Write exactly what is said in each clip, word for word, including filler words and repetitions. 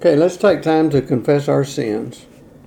Okay, let's take time to confess our sins.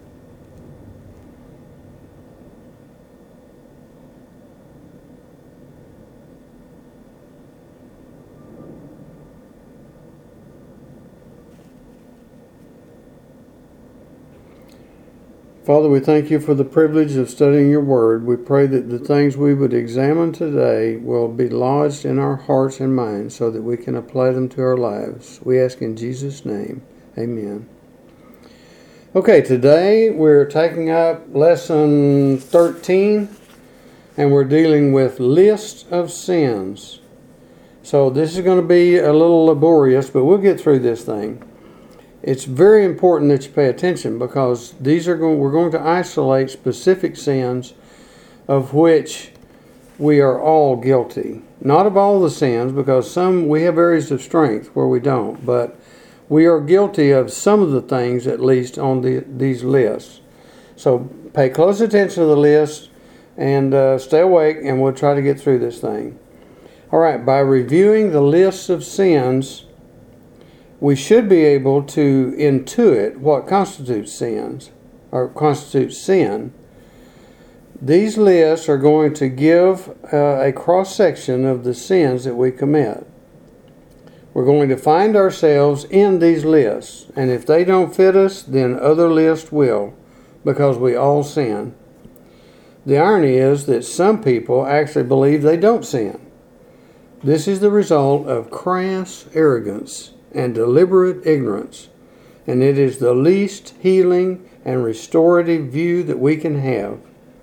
Father, we thank you for the privilege of studying your word. We pray that the things we would examine today will be lodged in our hearts and minds so that we can apply them to our lives. We ask in Jesus' name, amen. Okay, today we're taking up lesson thirteen, and we're dealing with list of sins. So this is going to be a little laborious, but we'll get through this thing. It's very important that you pay attention because these are going, we're going to isolate specific sins of which we are all guilty. Not of all the sins, because some we have areas of strength where we don't, but we are guilty of some of the things at least on the, these lists. So pay close attention to the list and uh, stay awake, and we'll try to get through this thing. All right, by reviewing the lists of sins, we should be able to intuit what constitutes sins, or constitutes sin. These lists are going to give uh, a cross-section of the sins that we commit. We're going to find ourselves in these lists, and if they don't fit us, then other lists will, because we all sin. The irony is that some people actually believe they don't sin. This is the result of crass arrogance and deliberate ignorance, and it is the least healing and restorative view that we can have.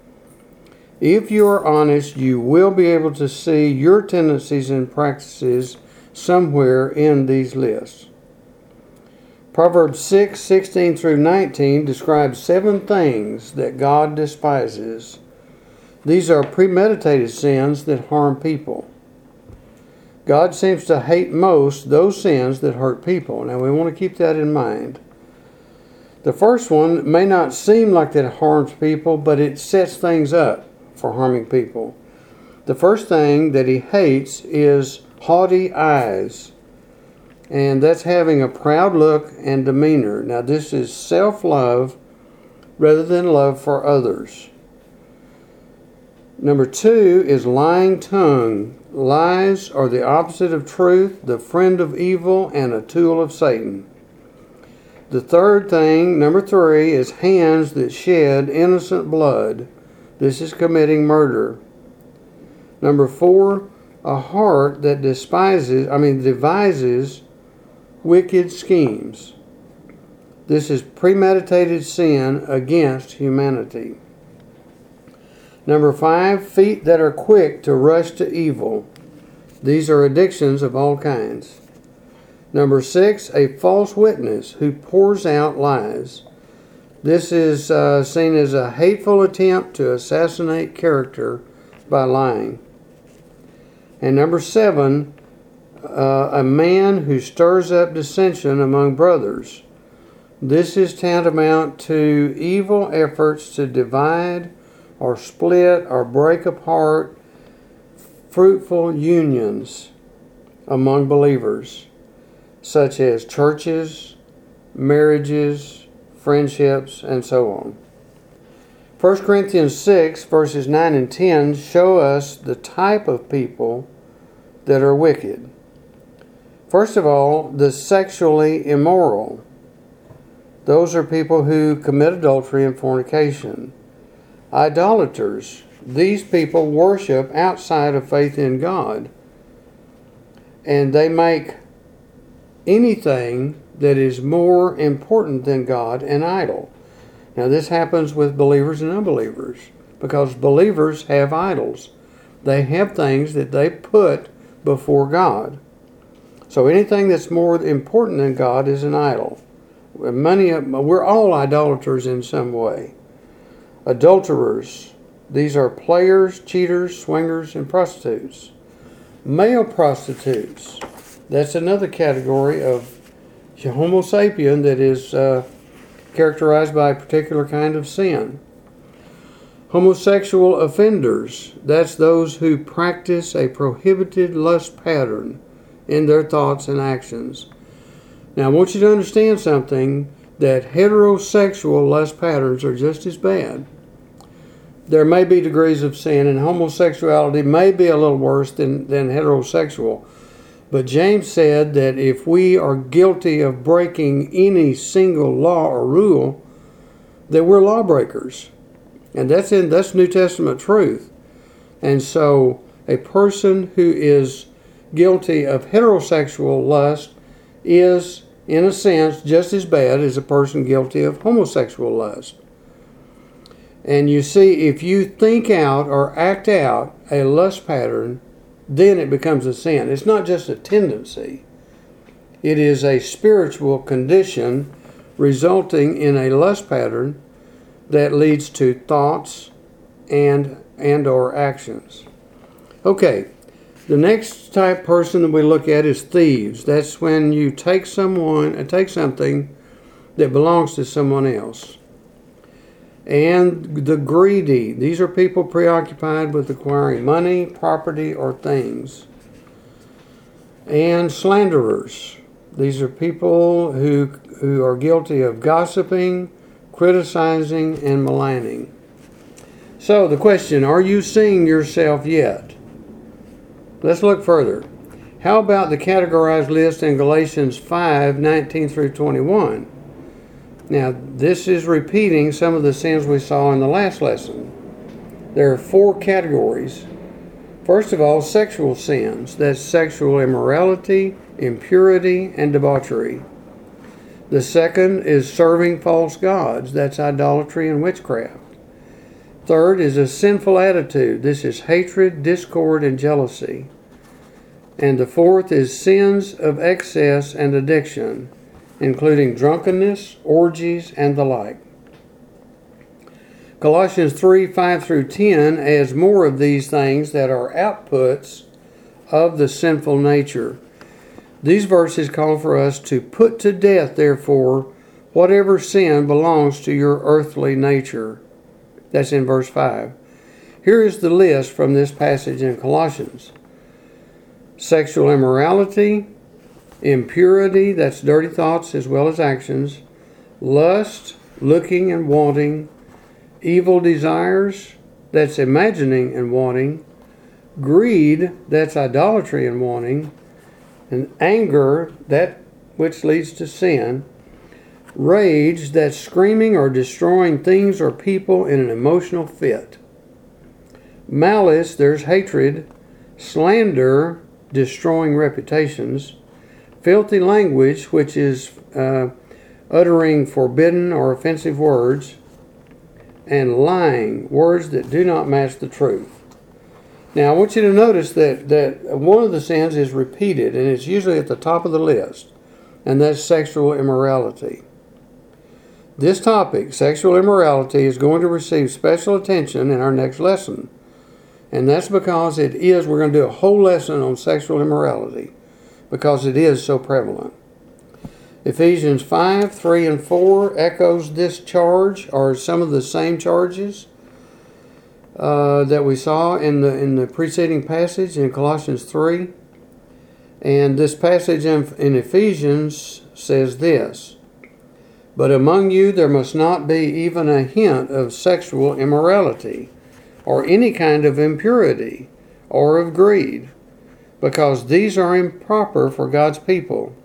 If you are honest, you will be able to see your tendencies and practices somewhere in these lists. Proverbs six, sixteen through nineteen describes seven things that God despises. These are premeditated sins that harm people. God seems to hate most those sins that hurt people. Now we want to keep that in mind. The first one may not seem like that it harms people, but it sets things up for harming people. The first thing that he hates is haughty eyes. And that's having a proud look and demeanor. Now this is self-love rather than love for others. Number two is lying tongue. Lies are the opposite of truth, the friend of evil, and a tool of Satan. The third thing, number three, is hands that shed innocent blood. This is committing murder. Number four, a heart that despises, I mean, devises wicked schemes. This is premeditated sin against humanity. Number five, feet that are quick to rush to evil. These are addictions of all kinds. Number six, a false witness who pours out lies. This is uh, seen as a hateful attempt to assassinate character by lying. And number seven, uh, a man who stirs up dissension among brothers. This is tantamount to evil efforts to divide or split or break apart fruitful unions among believers, such as churches, marriages, friendships, and so on. First Corinthians six, verses nine and ten show us the type of people that are wicked. First of all, the sexually immoral. Those are people who commit adultery and fornication. Idolaters. These people worship outside of faith in God. And they make anything that is more important than God an idol. Now this happens with believers and unbelievers, because believers have idols. They have things that they put before God. So anything that's more important than God is an idol. Many, we're all idolaters in some way. Adulterers. These are players, cheaters, swingers, and prostitutes. Male prostitutes. That's another category of Homo sapien that is uh, characterized by a particular kind of sin. Homosexual offenders. That's those who practice a prohibited lust pattern in their thoughts and actions. Now, I want you to understand something, that heterosexual lust patterns are just as bad. There may be degrees of sin, and homosexuality may be a little worse than, than heterosexual. But James said that if we are guilty of breaking any single law or rule, that we're lawbreakers. And that's in that's New Testament truth. And so a person who is guilty of heterosexual lust is, in a sense, just as bad as a person guilty of homosexual lust. And you see, if you think out or act out a lust pattern, then it becomes a sin. It's not just a tendency. It is a spiritual condition resulting in a lust pattern that leads to thoughts and and or actions. Okay, the next type person that we look at is thieves. That's when you take someone and take something that belongs to someone else. And the greedy. These are people preoccupied with acquiring money, property, or things. And slanderers. These are people who, who are guilty of gossiping, criticizing, and maligning. So the question, are you seeing yourself yet? Let's look further. How about the categorized list in Galatians five, nineteen through twenty-one? Now, this is repeating some of the sins we saw in the last lesson. There are four categories. First of all, sexual sins. That's sexual immorality, impurity, and debauchery. The second is serving false gods. That's idolatry and witchcraft. Third is a sinful attitude. This is hatred, discord, and jealousy. And the fourth is sins of excess and addiction, including drunkenness, orgies, and the like. Colossians three, five through ten adds more of these things that are outputs of the sinful nature. These verses call for us to put to death, therefore, whatever sin belongs to your earthly nature. That's in verse five. Here is the list from this passage in Colossians. Sexual immorality, impurity, that's dirty thoughts as well as actions, lust, looking and wanting, evil desires, that's imagining and wanting, greed, that's idolatry and wanting, and anger, that which leads to sin, rage, that's screaming or destroying things or people in an emotional fit, malice, there's hatred, slander, destroying reputations, filthy language, which is uh, uttering forbidden or offensive words, and lying, words that do not match the truth. Now, I want you to notice that, that one of the sins is repeated, and it's usually at the top of the list, and that's sexual immorality. This topic, sexual immorality, is going to receive special attention in our next lesson. And that's because it is, we're going to do a whole lesson on sexual immorality, because it is so prevalent. Ephesians five, three, and four echoes this charge, or some of the same charges uh, that we saw in the in the preceding passage in Colossians three. And this passage in, in Ephesians says this: "But among you there must not be even a hint of sexual immorality, or any kind of impurity, or of greed, because these are improper for God's people.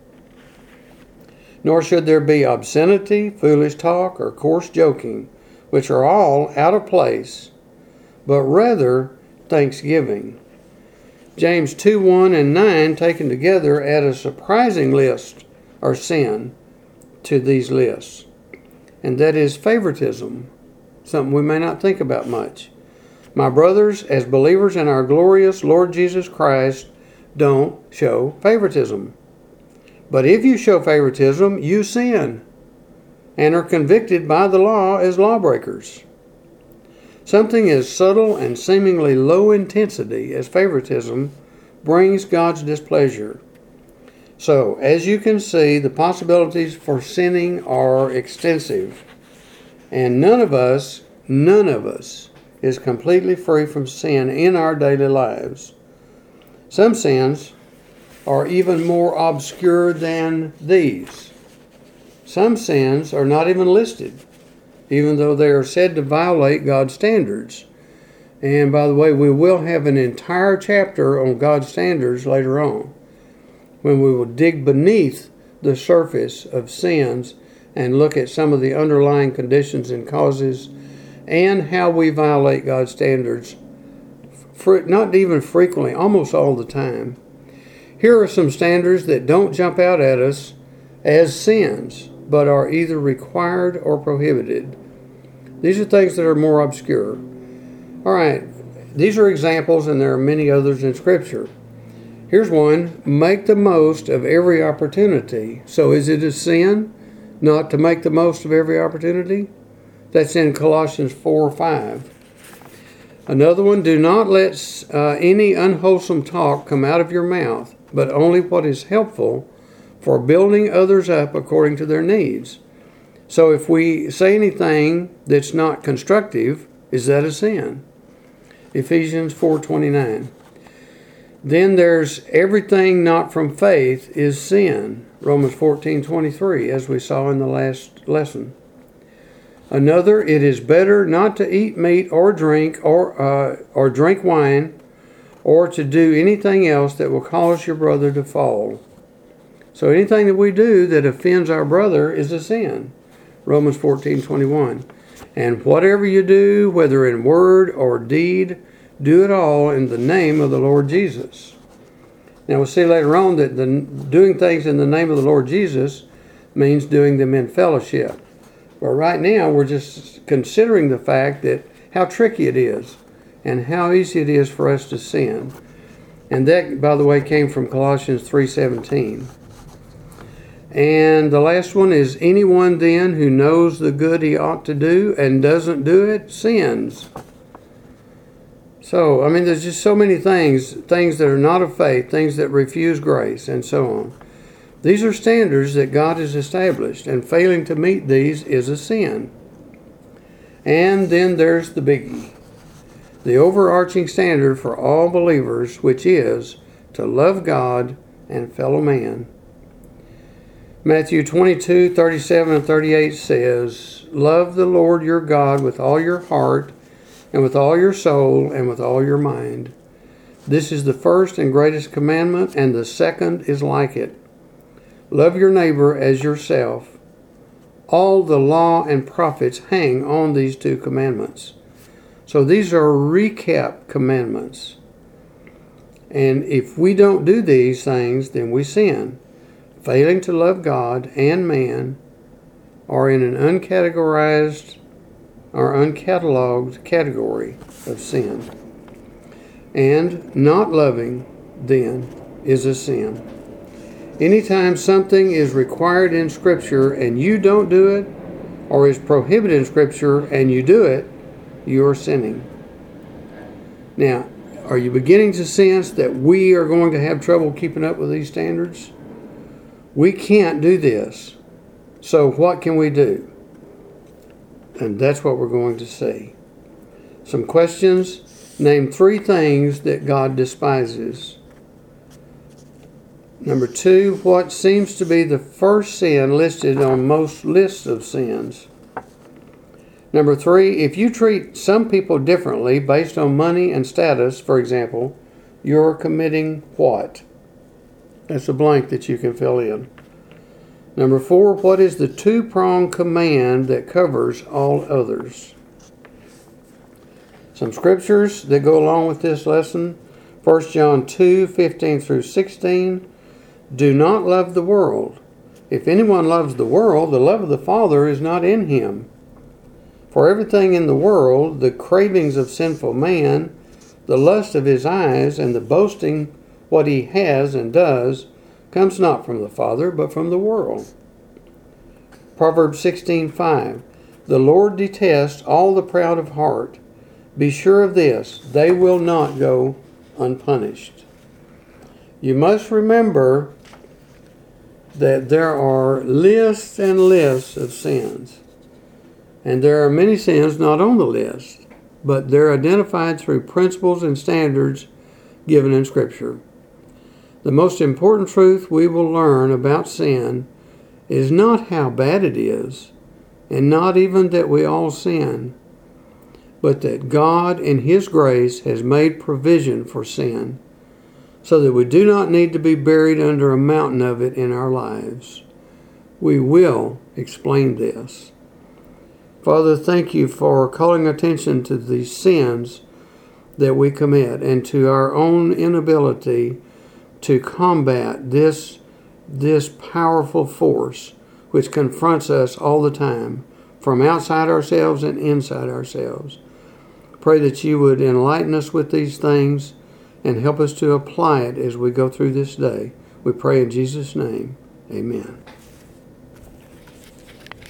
Nor should there be obscenity, foolish talk, or coarse joking, which are all out of place, but rather thanksgiving." James two, one and nine taken together add a surprising list or sin to these lists, and that is favoritism, something we may not think about much. "My brothers, as believers in our glorious Lord Jesus Christ, don't show favoritism. But if you show favoritism, you sin and are convicted by the law as lawbreakers." Something as subtle and seemingly low intensity as favoritism brings God's displeasure. So, as you can see, the possibilities for sinning are extensive. And none of us, none of us, is completely free from sin in our daily lives. Some sins are even more obscure than these. Some sins are not even listed, even though they are said to violate God's standards. And by the way, we will have an entire chapter on God's standards later on, when we will dig beneath the surface of sins and look at some of the underlying conditions and causes and how we violate God's standards, for not even frequently, almost all the time. Here are some standards that don't jump out at us as sins, but are either required or prohibited. These are things that are more obscure. All right, these are examples, and there are many others in Scripture. Here's one: make the most of every opportunity. So is it a sin not to make the most of every opportunity? That's in Colossians four five. Another one: do not let uh, any unwholesome talk come out of your mouth, but only what is helpful for building others up according to their needs. So if we say anything that's not constructive, is that a sin? Ephesians four twenty-nine. Then there's everything not from faith is sin. Romans fourteen twenty-three, as we saw in the last lesson. Another: it is better not to eat meat or drink or uh, or drink wine, or to do anything else that will cause your brother to fall. So anything that we do that offends our brother is a sin. Romans fourteen twenty-one. And whatever you do, whether in word or deed, do it all in the name of the Lord Jesus. Now we'll see later on that the doing things in the name of the Lord Jesus means doing them in fellowship. But right now we're just considering the fact that how tricky it is and how easy it is for us to sin. And that, by the way, came from Colossians three seventeen. And the last one is: anyone then who knows the good he ought to do and doesn't do it sins. So, I mean, there's just so many things, things that are not of faith, things that refuse grace, and so on. These are standards that God has established, and failing to meet these is a sin. And then there's the biggie, the overarching standard for all believers, which is to love God and fellow man. Matthew twenty-two thirty-seven and thirty-eight says, love the Lord your God with all your heart, and with all your soul, and with all your mind. This is the first and greatest commandment, and the second is like it. Love your neighbor as yourself. All the law and prophets hang on these two commandments. So these are recap commandments. And if we don't do these things, then we sin. Failing to love God and man are in an uncategorized or uncatalogued category of sin. And not loving, then, is a sin. Anytime something is required in Scripture and you don't do it, or is prohibited in Scripture and you do it, you are sinning. Now, are you beginning to sense that we are going to have trouble keeping up with these standards? We can't do this. So what can we do? And that's what we're going to see. Some questions. Name three things that God despises. Number two, what seems to be the first sin listed on most lists of sins? Number three, if you treat some people differently based on money and status, for example, you're committing what? That's a blank that you can fill in. Number four, what is the two-pronged command that covers all others? Some scriptures that go along with this lesson. First John two fifteen through sixteen. Do not love the world. If anyone loves the world, the love of the Father is not in him. For everything in the world, the cravings of sinful man, the lust of his eyes, and the boasting what he has and does, comes not from the Father, but from the world. Proverbs sixteen five. The Lord detests all the proud of heart. Be sure of this, they will not go unpunished. You must remember that there are lists and lists of sins. And there are many sins not on the list, but they're identified through principles and standards given in Scripture. The most important truth we will learn about sin is not how bad it is, and not even that we all sin, but that God in His grace has made provision for sin, so that we do not need to be buried under a mountain of it in our lives. We will explain this. Father, thank you for calling attention to these sins that we commit and to our own inability to combat this, this powerful force which confronts us all the time, from outside ourselves and inside ourselves. Pray that you would enlighten us with these things and help us to apply it as we go through this day. We pray in Jesus' name. Amen.